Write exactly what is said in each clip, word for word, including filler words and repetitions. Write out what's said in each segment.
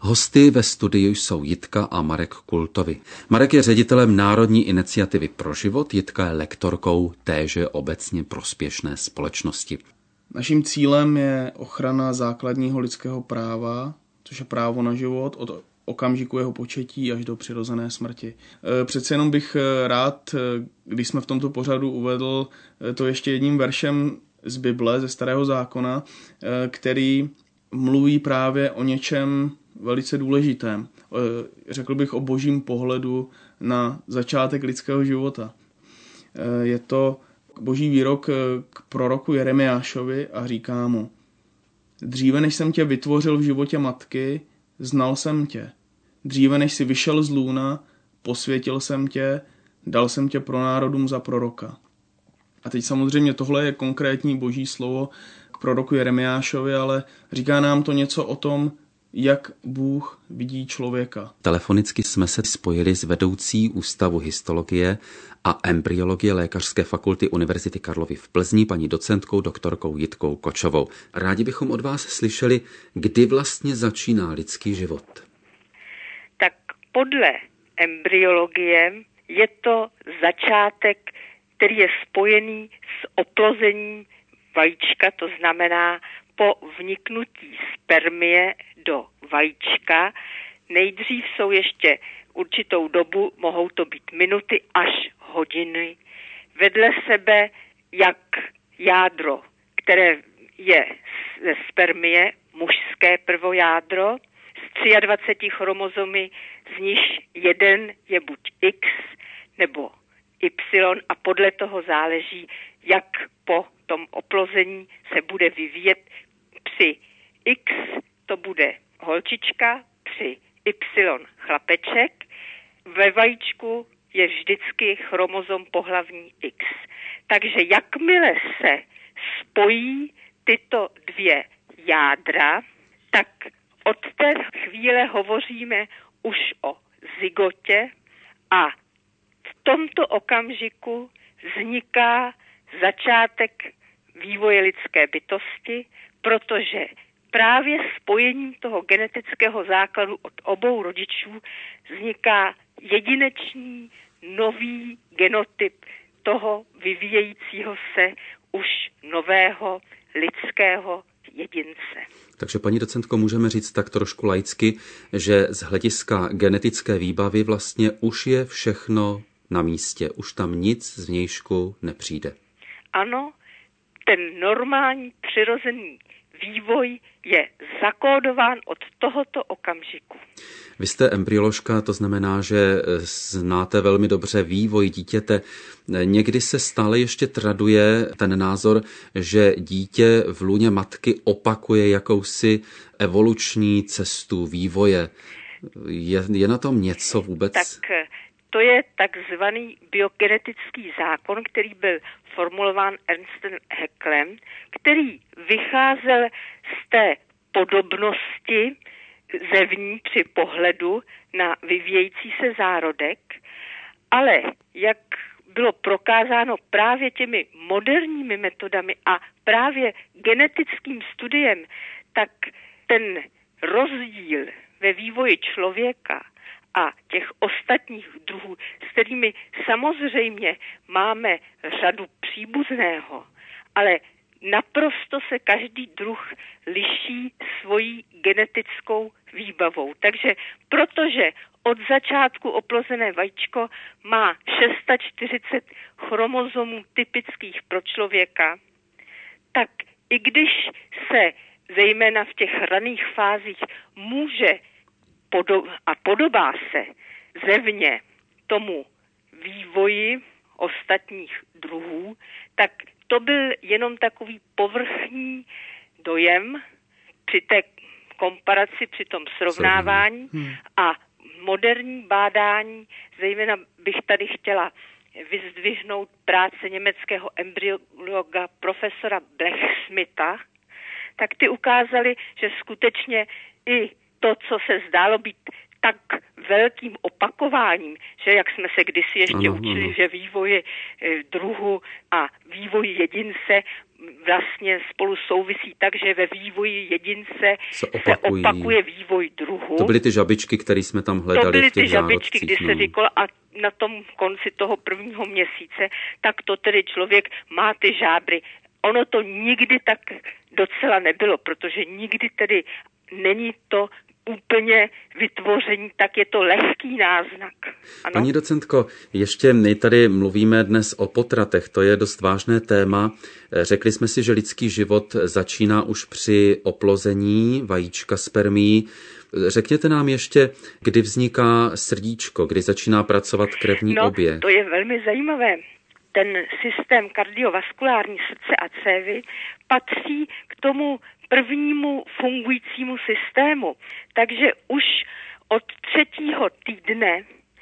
Hosty ve studiu jsou Jitka a Marek Kultovi. Marek je ředitelem Národní iniciativy pro život, Jitka je lektorkou téže obecně prospěšné společnosti. Naším cílem je ochrana základního lidského práva, což je právo na život od okamžiku jeho početí až do přirozené smrti. Přece jenom bych rád, když jsme v tomto pořadu uvedl to ještě jedním veršem z Bible, ze Starého zákona, který mluví právě o něčem velice důležitém. Řekl bych o božím pohledu na začátek lidského života. Je to boží výrok k proroku Jeremiášovi a říká mu: Dříve než jsem tě vytvořil v životě matky, znal jsem tě. Dříve než jsi vyšel z lůna, posvětil jsem tě, dal jsem tě pro národům za proroka. A teď samozřejmě tohle je konkrétní boží slovo k proroku Jeremiášovi, ale říká nám to něco o tom, jak Bůh vidí člověka. Telefonicky jsme se spojili s vedoucí Ústavu histologie a embryologie Lékařské fakulty Univerzity Karlovy v Plzni, paní docentkou doktorkou Jitkou Kočovou. Rádi bychom od vás slyšeli, kdy vlastně začíná lidský život. Tak podle embryologie je to začátek, který je spojený s oplozením vajíčka, to znamená po vniknutí spermie do vajíčka. Nejdřív jsou ještě určitou dobu, mohou to být minuty až hodiny, vedle sebe jak jádro, které je ze spermie, mužské prvojádro, s dvaceti třemi chromozomy, z nich jeden je buď X nebo Y a podle toho záleží, jak po tom oplození se bude vyvíjet. Při X to bude holčička, při Y chlapeček. Ve vajíčku je vždycky chromozom pohlavní X. Takže jakmile se spojí tyto dvě jádra, tak od té chvíle hovoříme už o zygotě a v tomto okamžiku vzniká začátek vývoje lidské bytosti, protože právě spojením toho genetického základu od obou rodičů vzniká jedinečný nový genotyp toho vyvíjejícího se už nového lidského jedince. Takže paní docentko, můžeme říct tak trošku laicky, že z hlediska genetické výbavy vlastně už je všechno na místě, už tam nic z vnějšku nepřijde. Ano, ten normální přirozený vývoj je zakódován od tohoto okamžiku. Vy jste embryoložka, to znamená, že znáte velmi dobře vývoj dítěte. Někdy se stále ještě traduje ten názor, že dítě v lůně matky opakuje jakousi evoluční cestu vývoje. Je, je na tom něco vůbec? Tak to je takzvaný biogenetický zákon, který byl formulován Ernstem Haeckelem, který vycházel z té podobnosti zevní při pohledu na vyvíjející se zárodek, ale jak bylo prokázáno právě těmi moderními metodami a právě genetickým studiem, tak ten rozdíl ve vývoji člověka a těch ostatních druhů, s kterými samozřejmě máme řadu příbuzného, ale naprosto se každý druh liší svojí genetickou výbavou. Takže protože od začátku oplozené vajíčko má čtyřicet šest chromozomů typických pro člověka, tak i když se zejména v těch raných fázích může podob- a podobá se zevně tomu vývoji ostatních druhů, tak to byl jenom takový povrchní dojem při té komparaci, při tom srovnávání hmm. a moderní bádání, zejména bych tady chtěla vyzdvihnout práce německého embryologa profesora Blechsmitha, tak ty ukázaly, že skutečně i to, co se zdálo být tak velkým opakováním, že jak jsme se kdysi ještě ano, učili, ano. že vývoj druhu a vývoj jedince vlastně spolu souvisí tak, že ve vývoji jedince se, se opakuje vývoj druhu. To byly ty žabičky, které jsme tam hledali to byly v těch ty žabičky, kdy no. se říkalo a na tom konci toho prvního měsíce, tak to tedy člověk má ty žábry. Ono to nikdy tak docela nebylo, protože nikdy tedy není to úplně vytvoření, tak je to lehký náznak. Ano? Paní docentko, ještě my tady mluvíme dnes o potratech, to je dost vážné téma. Řekli jsme si, že lidský život začíná už při oplození vajíčka spermií. Řekněte nám ještě, kdy vzniká srdíčko, kdy začíná pracovat krevní no, oběh. To je velmi zajímavé. Ten systém kardiovaskulární srdce a cévy patří k tomu prvnímu fungujícímu systému. Takže už od třetího týdne,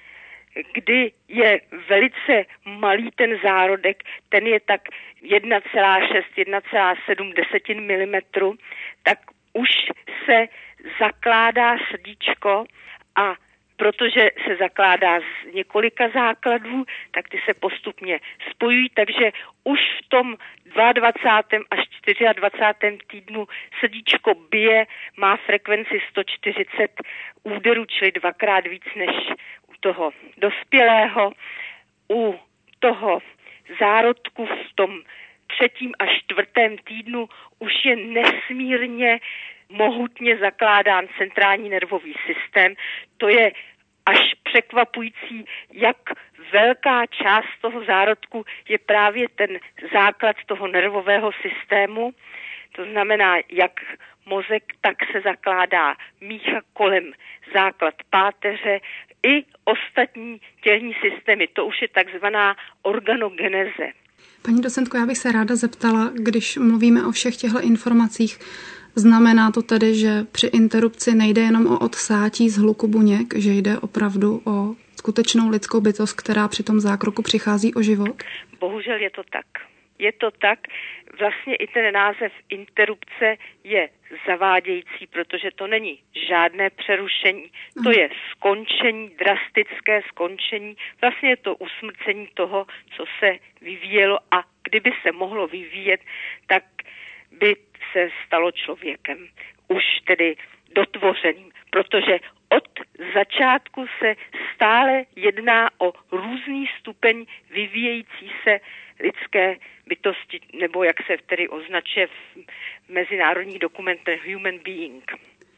kdy je velice malý ten zárodek, ten je tak jedna celá šest až jedna celá sedm desetin milimetru, tak už se zakládá srdíčko a protože se zakládá z několika základů, tak ty se postupně spojují, takže už v tom dvacátém druhém až dvacátém čtvrtém týdnu srdíčko bije, má frekvenci sto čtyřicet úderů, čili dvakrát víc než u toho dospělého. U toho zárodku v tom třetím a čtvrtém týdnu už je nesmírně mohutně zakládán centrální nervový systém. To je až překvapující, jak velká část toho zárodku je právě ten základ toho nervového systému. To znamená, jak mozek, tak se zakládá mícha kolem základ páteře i ostatní tělní systémy. To už je takzvaná organogeneze. Paní docentko, já bych se ráda zeptala, když mluvíme o všech těchto informacích, znamená to tedy, že při interrupci nejde jenom o odsátí z hluku buněk, že jde opravdu o skutečnou lidskou bytost, která při tom zákroku přichází o život? Bohužel je to tak. Je to tak. Vlastně i ten název interrupce je zavádějící, protože to není žádné přerušení. To je skončení, drastické skončení. Vlastně je to usmrcení toho, co se vyvíjelo a kdyby se mohlo vyvíjet, tak by se stalo člověkem. Už tedy dotvořeným, protože od začátku se stále jedná o různý stupeň vyvíjející se lidské bytosti, nebo jak se tedy označuje v mezinárodních dokumentech human being.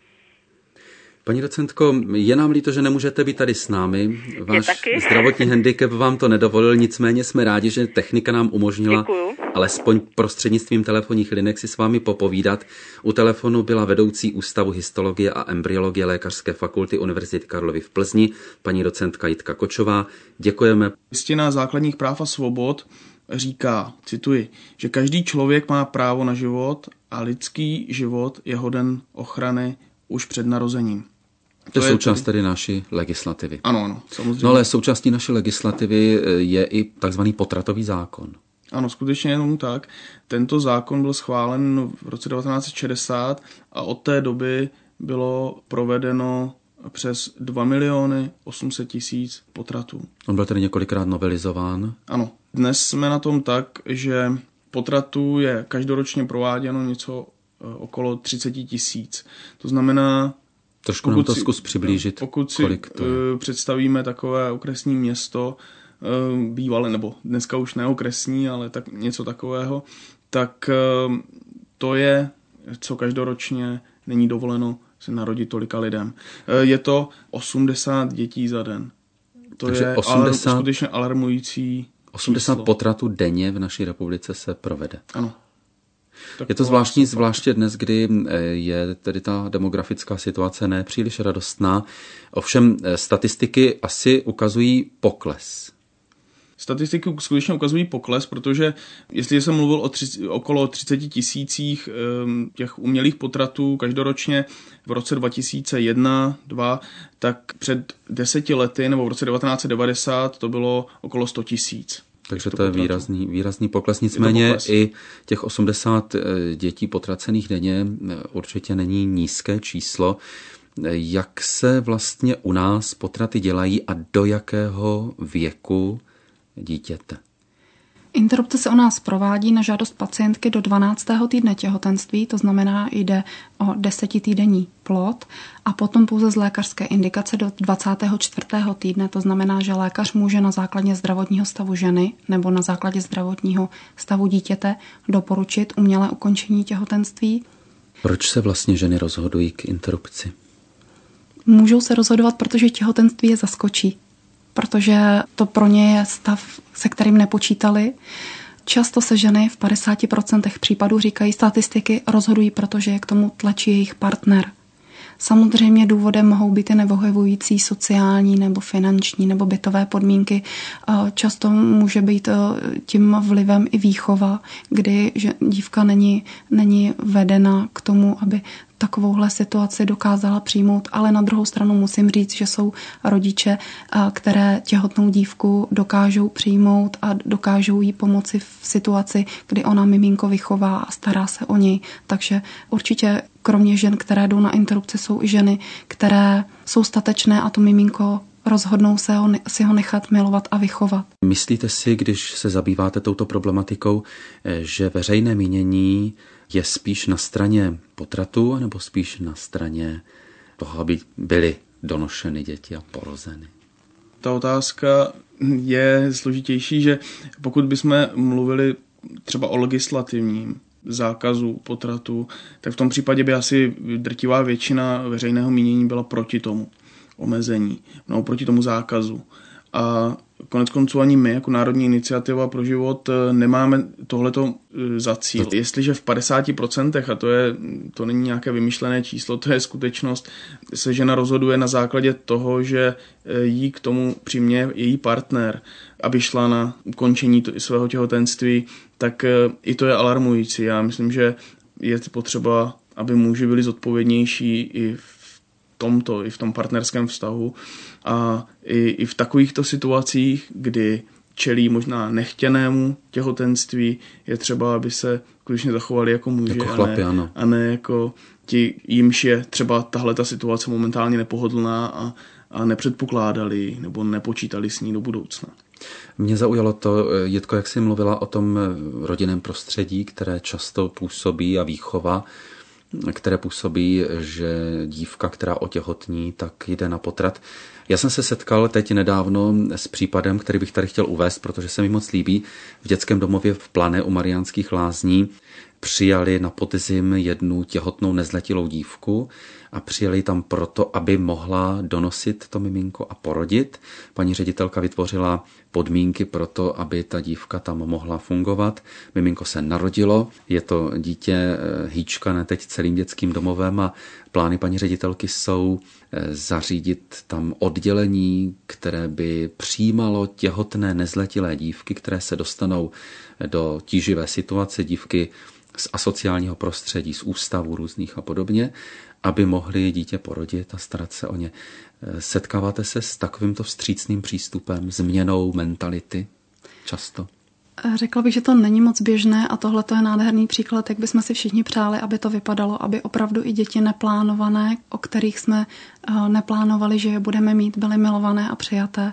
Paní docentko, je nám líto, že nemůžete být tady s námi. Váš zdravotní handicap vám to nedovolil, nicméně jsme rádi, že technika nám umožnila Děkuju. alespoň prostřednictvím telefonních linek si s vámi popovídat. U telefonu byla vedoucí Ústavu histologie a embryologie Lékařské fakulty Univerzity Karlovy v Plzni, paní docentka Jitka Kočová. Děkujeme. Listina základních práv a svobod říká, cituji, že každý člověk má právo na život a lidský život je hoden ochrany už před narozením. To je součást tedy naší legislativy. Ano, ano, samozřejmě. No ale součástí naší legislativy je i takzvaný potratový zákon. Ano, skutečně jenom tak. Tento zákon byl schválen v roce devatenáct set šedesát a od té doby bylo provedeno přes dva miliony osm set tisíc potratů. On byl tedy několikrát novelizován. Ano. Dnes jsme na tom tak, že potratů je každoročně prováděno něco okolo třicet tisíc. To znamená, trošku nám to zkus přiblížit, pokud si kolik to je. Představíme takové okresní město, bývalé, nebo dneska už neokresní, ale tak něco takového, tak to je, co každoročně není dovoleno se narodit tolika lidem. Je to osmdesát dětí za den. To Takže je osmdesát, alarm, skutečně alarmující osmdesát číslo. potratů denně v naší republice se provede. Ano. Tak je to zvláštní, zvláště dnes, kdy je tedy ta demografická situace nepříliš radostná. Ovšem statistiky asi ukazují pokles. Statistiky skutečně ukazují pokles, protože jestli jsem mluvil o tři, okolo třicet tisících těch umělých potratů každoročně v roce dva tisíce jedna dva, tak před deseti lety nebo v roce devatenáct set devadesát to bylo okolo sto tisíc. Takže to je výrazný, výrazný pokles. Nicméně pokles. I těch osmdesát dětí potracených denně určitě není nízké číslo. Jak se vlastně u nás potraty dělají a do jakého věku dítěte? Interrupce se u nás provádí na žádost pacientky do dvanáctého týdne těhotenství, to znamená, jde o desetitýdenní plod a potom pouze z lékařské indikace do dvacátého čtvrtého týdne, to znamená, že lékař může na základě zdravotního stavu ženy nebo na základě zdravotního stavu dítěte doporučit umělé ukončení těhotenství. Proč se vlastně ženy rozhodují k interrupci? Můžou se rozhodovat, protože těhotenství je zaskočí, protože to pro ně je stav, se kterým nepočítali. Často se ženy v padesáti procentech případů, říkají statistiky, rozhodují, protože je k tomu tlačí jejich partner. Samozřejmě důvodem mohou být i nevyhovující sociální nebo finanční nebo bytové podmínky. Často může být tím vlivem i výchova, kdy dívka není, není vedena k tomu, aby takovouhle situaci dokázala přijmout, ale na druhou stranu musím říct, že jsou rodiče, které těhotnou dívku dokážou přijmout a dokážou jí pomoci v situaci, kdy ona miminko vychová a stará se o něj. Takže určitě kromě žen, které jdou na interrupci, jsou i ženy, které jsou statečné a to miminko rozhodnou se ho, si ho nechat milovat a vychovat. Myslíte si, když se zabýváte touto problematikou, že veřejné mínění je spíš na straně potratu, nebo spíš na straně toho, aby byly donošeny děti a porozeny? Ta otázka je složitější, že pokud bychom mluvili třeba o legislativním zákazu potratu, tak v tom případě by asi drtivá většina veřejného mínění byla proti tomu omezení, no proti tomu zákazu. A konec konců ani my, jako Národní iniciativa pro život, nemáme tohleto za cíl. Jestliže v padesáti procentech, a to, je, to není nějaké vymyšlené číslo, to je skutečnost, se žena rozhoduje na základě toho, že jí k tomu přiměje její partner, aby šla na ukončení svého těhotenství, tak i to je alarmující. Já myslím, že je potřeba, aby muži byli zodpovědnější i v tomto, i v tom partnerském vztahu a i, i v takovýchto situacích, kdy čelí možná nechtěnému těhotenství, je třeba, aby se skutečně zachovali jako muži, jako chlapi, a, ne, a ne jako ti, jimž je třeba tahle ta situace momentálně nepohodlná a, a nepředpokládali nebo nepočítali s ní do budoucna. Mě zaujalo to, Jitko, jak jsi mluvila o tom rodinném prostředí, které často působí a výchova, které působí, že dívka, která otěhotní, tak jde na potrat. Já jsem se setkal teď nedávno s případem, který bych tady chtěl uvést, protože se mi moc líbí. V dětském domově v Plané u Mariánských Lázní přijali na podzim jednu těhotnou nezletilou dívku a přijeli tam proto, aby mohla donosit to miminko a porodit. Paní ředitelka vytvořila podmínky pro to, aby ta dívka tam mohla fungovat. Miminko se narodilo, je to dítě hýčkané teď celým dětským domovem a plány paní ředitelky jsou zařídit tam oddělení, které by přijímalo těhotné nezletilé dívky, které se dostanou do tíživé situace, dívky z asociálního prostředí, z ústavů různých a podobně, aby mohli dítě porodit a starat se o ně. Setkáváte se s takovýmto vstřícným přístupem, změnou mentality často? Řekla bych, že to není moc běžné a tohle to je nádherný příklad, jak bychom si všichni přáli, aby to vypadalo, aby opravdu i děti neplánované, o kterých jsme neplánovali, že je budeme mít, byly milované a přijaté.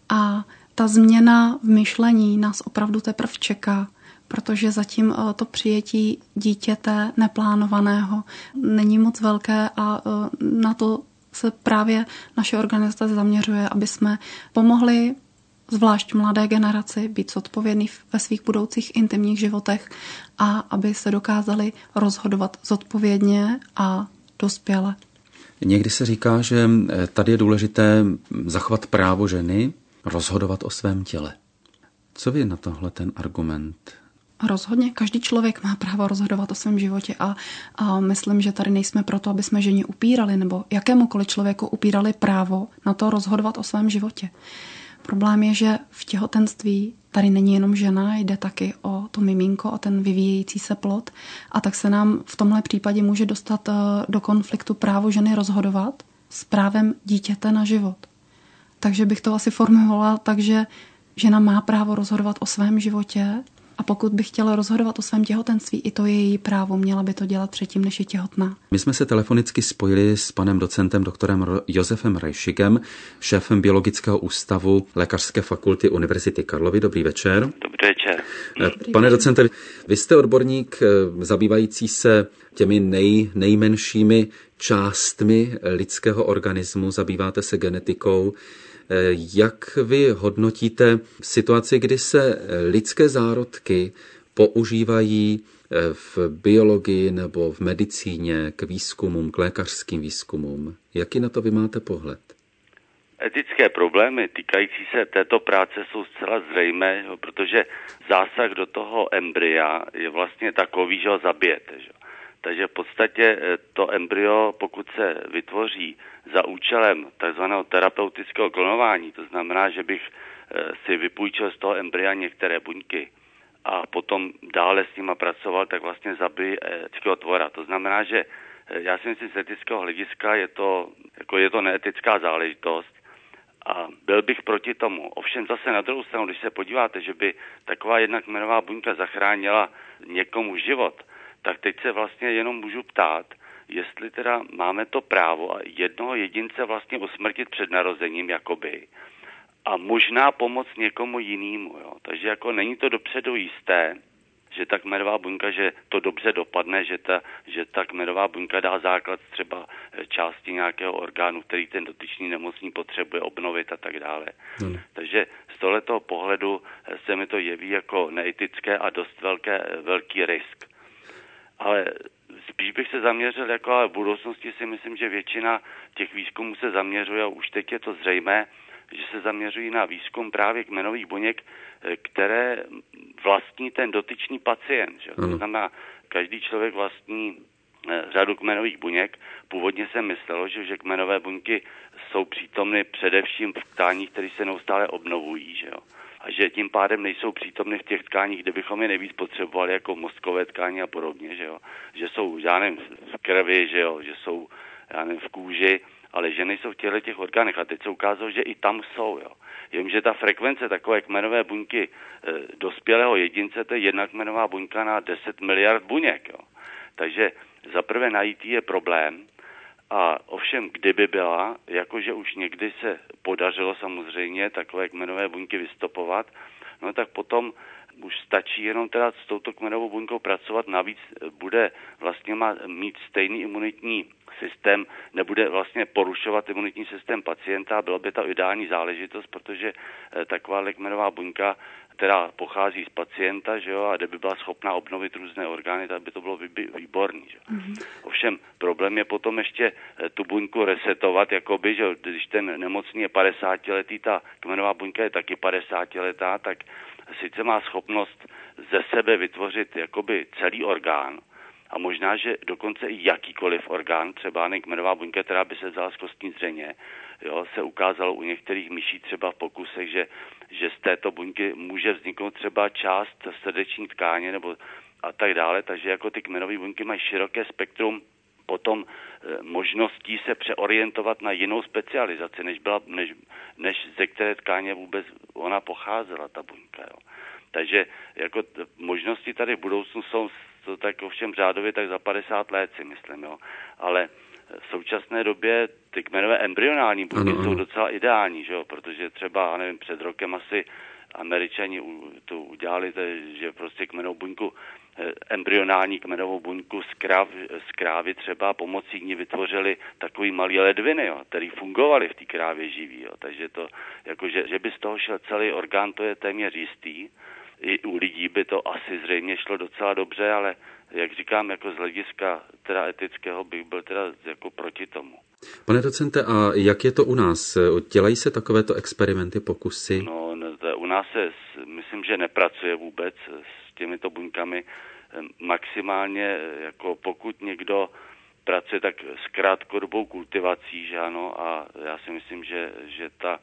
A ta změna v myšlení nás opravdu teprve čeká, protože zatím to přijetí dítěte neplánovaného není moc velké a na to se právě naše organizace zaměřuje, aby jsme pomohli zvlášť mladé generaci být zodpovědný ve svých budoucích intimních životech a aby se dokázali rozhodovat zodpovědně a dospěle. Někdy se říká, že tady je důležité zachovat právo ženy rozhodovat o svém těle. Co vy na tohle ten argument? Rozhodně, každý člověk má právo rozhodovat o svém životě a, a myslím, že tady nejsme proto, aby jsme ženě upírali nebo jakémukoliv člověku upírali právo na to rozhodovat o svém životě. Problém je, že v těhotenství tady není jenom žena, jde taky o to miminko, o ten vyvíjející se plod a tak se nám v tomhle případě může dostat do konfliktu právo ženy rozhodovat s právem dítěte na život. Takže bych to asi formulovala tak, že žena má právo rozhodovat o svém životě A pokud by chtěla rozhodovat o svém těhotenství, i to je její právo, měla by to dělat předtím, než je těhotná. My jsme se telefonicky spojili s panem docentem doktorem Josefem Rejšíkem, šéfem Biologického ústavu Lékařské fakulty Univerzity Karlovy. Dobrý večer. Dobrý večer. Dobrý Pane docente, vy jste odborník zabývající se těmi nej, nejmenšími částmi lidského organismu, zabýváte se genetikou. Jak vy hodnotíte situaci, kdy se lidské zárodky používají v biologii nebo v medicíně k výzkumům, k lékařským výzkumům? Jaký na to vy máte pohled? Etické problémy týkající se této práce jsou zcela zřejmé, protože zásah do toho embrya je vlastně takový, že ho zabijete. Že? Takže v podstatě to embryo, pokud se vytvoří za účelem takzvaného terapeutického klonování, to znamená, že bych si vypůjčil z toho embrya některé buňky a potom dále s nima pracoval, tak vlastně zabij etického tvora. To znamená, že já si myslím, z etického hlediska je to, jako je to neetická záležitost a byl bych proti tomu. Ovšem zase na druhou stranu, když se podíváte, že by taková jedna kmenová buňka zachránila někomu život, tak teď se vlastně jenom můžu ptát, jestli teda máme to právo a jednoho jedince vlastně usmrtit před narozením jakoby a možná pomoct někomu jinému. Jo. Takže jako není to dopředu jisté, že ta kmenová buňka, že to dobře dopadne, že ta, že ta kmenová buňka dá základ třeba části nějakého orgánu, který ten dotyčný nemocný potřebuje obnovit a tak dále. Hmm. Takže z tohoto pohledu se mi to jeví jako neetické a dost velké, velký risk. Ale spíš bych se zaměřil, jako ale v budoucnosti si myslím, že většina těch výzkumů se zaměřuje, a už teď je to zřejmé, že se zaměřují na výzkum právě kmenových buněk, které vlastní ten dotyčný pacient. Že? To znamená, každý člověk vlastní řadu kmenových buněk. Původně se myslelo, že, že kmenové buňky jsou přítomny především v tkáních, které se neustále obnovují. Že jo? A že tím pádem nejsou přítomny v těch tkáních, kde bychom je nejvíc potřebovali, jako mozkové tkáně a podobně, že jo. Že jsou, já nevím, v krvi, že jo, že jsou, já nevím, v kůži, ale že nejsou v těchto těch orgánech. A teď se ukázalo, že i tam jsou, jo. Jenže ta frekvence takové kmenové buňky e, dospělého jedince, to je jedna kmenová buňka na deset miliard buněk, jo. Takže zaprvé najít je problém. A ovšem, kdyby byla, jakože už někdy se podařilo samozřejmě takové kmenové buňky vystopovat, no tak potom už stačí jenom teda s touto kmenovou buňkou pracovat, navíc bude vlastně mít stejný imunitní systém, nebude vlastně porušovat imunitní systém pacienta, bylo by to ideální záležitost, protože taková kmenová buňka, která pochází z pacienta, že jo, a kde by byla schopná obnovit různé orgány, tak by to bylo výborný. Že? Mm-hmm. Ovšem problém je potom ještě tu buňku resetovat, jakoby, že když ten nemocný je padesátiletý, ta kmenová buňka je taky padesátiletá, tak sice má schopnost ze sebe vytvořit jakoby celý orgán, a možná, že dokonce i jakýkoliv orgán, třeba kmenová buňka, která by se vzala z kostní dřeně, jo, se ukázalo u některých myší třeba v pokusech, že, že z této buňky může vzniknout třeba část srdeční tkáně nebo a tak dále, takže jako ty kmenové buňky mají široké spektrum potom e, možností se přeorientovat na jinou specializaci, než, byla, než, než ze které tkáně vůbec ona pocházela, ta buňka. Jo. Takže jako t- možnosti tady v budoucnu jsou to tak ovšem řádově tak za padesát let, si myslím, jo. Ale v současné době ty kmenové embryonální buňky jsou docela ideální, že jo, protože třeba, nevím, před rokem asi Američani to udělali, že prostě kmenovou buňku, embryonální kmenovou buňku z, kráv, z krávy třeba pomocí ní vytvořili takový malý ledviny, jo, který fungovaly v té krávě živý, jo. Takže to, jako, že, že by z toho šel celý orgán, to je téměř jistý. I u lidí by to asi zřejmě šlo docela dobře, ale jak říkám, jako z hlediska teda etického bych byl teda jako proti tomu. Pane docente, a jak je to u nás? Dělají se takovéto experimenty, pokusy? No, u nás se, myslím, že nepracuje vůbec s těmito buňkami. Maximálně, jako pokud někdo pracuje, tak s krátkodobou kultivací, že ano, a já si myslím, že, že ta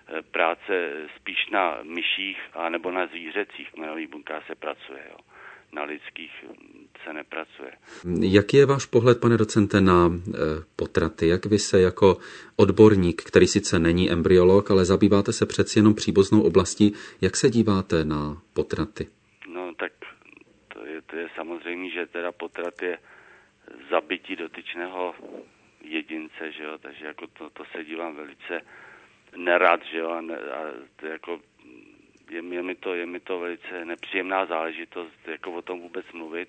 práce spíš na myších a nebo na zvířecích kmenových buňkách se pracuje, jo. Na lidských se nepracuje. Jaký je váš pohled, pane docente, na potraty? Jak vy se jako odborník, který sice není embryolog, ale zabýváte se přeci jenom příbuznou oblastí, jak se díváte na potraty? No tak že to je samozřejmě, že teda potrat je zabití dotyčného jedince, že jo, takže jako to, to se dívám velice nerad, že jo, a, ne, a to jako je, je, mi to, je mi to velice nepříjemná záležitost, jako o tom vůbec mluvit,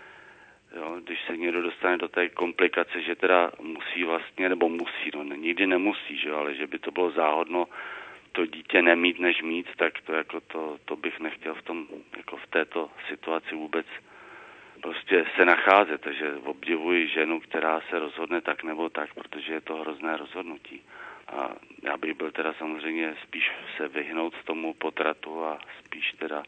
jo, když se někdo dostane do té komplikace, že teda musí vlastně, nebo musí, no nikdy nemusí, že jo, ale že by to bylo záhodno to dítě nemít než mít, tak to jako to, to bych nechtěl v tom, jako v této situaci vůbec prostě se nacházet, takže obdivuji ženu, která se rozhodne tak nebo tak, protože je to hrozné rozhodnutí. A já bych byl teda samozřejmě spíš se vyhnout tomu potratu a spíš teda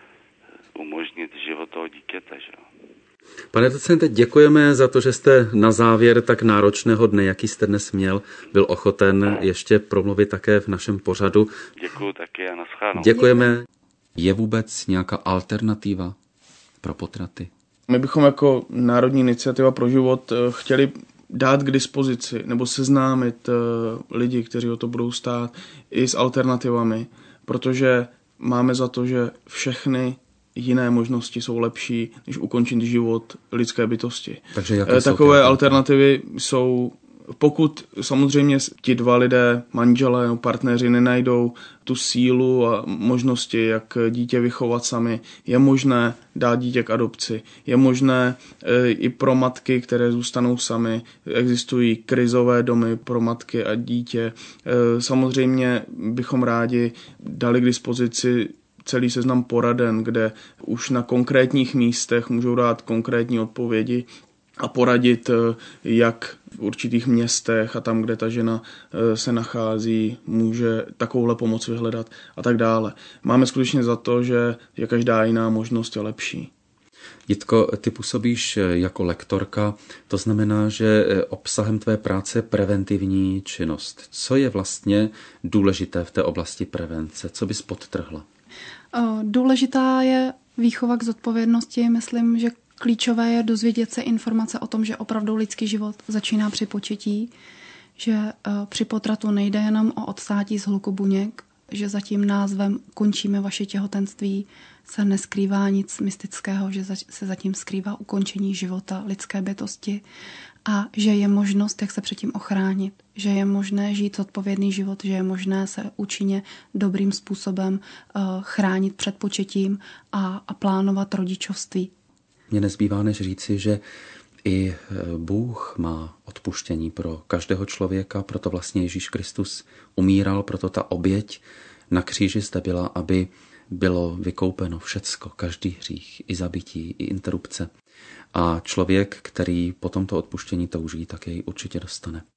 umožnit život toho dítěte, že jo. Pane docente, děkujeme za to, že jste na závěr tak náročného dne, jaký jste dnes měl, byl ochoten ještě promluvit také v našem pořadu. Děkuju taky a naschledanou. Děkujeme. Je vůbec nějaká alternativa pro potraty? My bychom jako Národní iniciativa pro život chtěli dát k dispozici nebo seznámit lidi, kteří o to budou stát, i s alternativami, protože máme za to, že všechny jiné možnosti jsou lepší, než ukončit život lidské bytosti. Takže jaké Takové jsou alternativy jsou, pokud samozřejmě ti dva lidé, manželé nebo partneři nenajdou tu sílu a možnosti, jak dítě vychovat sami, je možné dát dítě k adopci. Je možné e, i pro matky, které zůstanou sami. Existují krizové domy pro matky a dítě. E, samozřejmě bychom rádi dali k dispozici celý seznam poraden, kde už na konkrétních místech můžou dát konkrétní odpovědi a poradit, jak v určitých městech a tam, kde ta žena se nachází, může takovouhle pomoc vyhledat a tak dále. Máme skutečně za to, že je každá jiná možnost je lepší. Jitko, ty působíš jako lektorka, to znamená, že obsahem tvé práce je preventivní činnost. Co je vlastně důležité v té oblasti prevence? Co bys podtrhla? Důležitá je výchova k zodpovědnosti. Myslím, že klíčové je dozvědět se informace o tom, že opravdu lidský život začíná při početí, že při potratu nejde jenom o odstátí z hluku buněk, že za tím názvem končíme vaše těhotenství se neskrývá nic mystického, že se zatím skrývá ukončení života lidské bytosti a že je možnost, jak se předtím ochránit, že je možné žít odpovědný život, že je možné se účinně dobrým způsobem uh, chránit před početím a, a plánovat rodičovství. Mně nezbývá než říci, že i Bůh má odpuštění pro každého člověka, proto vlastně Ježíš Kristus umíral, proto ta oběť na kříži zde byla, aby bylo vykoupeno všecko, každý hřích, i zabití, i interrupce. A člověk, který po tomto odpuštění touží, tak jej určitě dostane.